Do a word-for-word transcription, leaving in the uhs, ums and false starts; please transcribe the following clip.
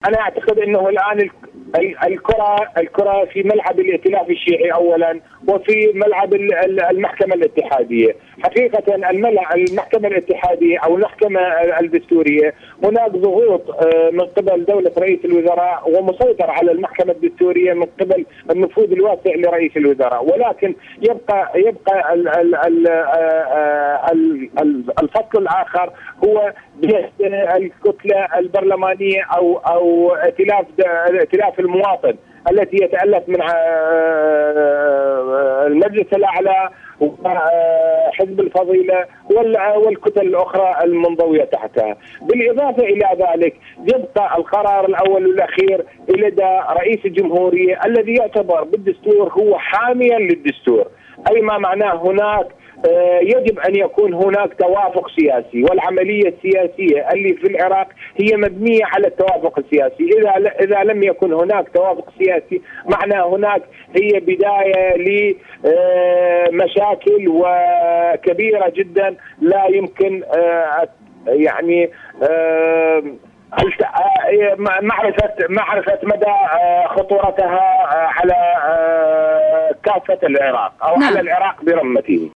انا اعتقد انه الان الكره الكره في ملعب الائتلاف الشيعي اولا، وفي ملعب المحكمه الاتحاديه. حقيقه المحكمه الاتحاديه او المحكمه الدستوريه هناك ضغوط من قبل دوله رئيس الوزراء، ومسيطر على المحكمه الدستوريه من قبل النفوذ الواسع لرئيس الوزراء، ولكن يبقى يبقى ال ال ال ال الفصل الاخر هو الكتله البرلمانيه او او ائتلاف ائتلاف المواطن التي يتألف من المجلس الأعلى وحزب الفضيلة والكتل الأخرى المنضوية تحتها. بالإضافة إلى ذلك يبقى القرار الأول والأخير لدى رئيس الجمهورية الذي يعتبر بالدستور هو حاميا للدستور، أي ما معناه هناك يجب أن يكون هناك توافق سياسي، والعملية السياسية اللي في العراق هي مبنية على التوافق السياسي. إذا إذا لم يكن هناك توافق سياسي معناه هناك هي بداية لمشاكل وكبيرة جدا لا يمكن يعني معرفة معرفة مدى خطورتها على كافة العراق أو نعم. على العراق برمته.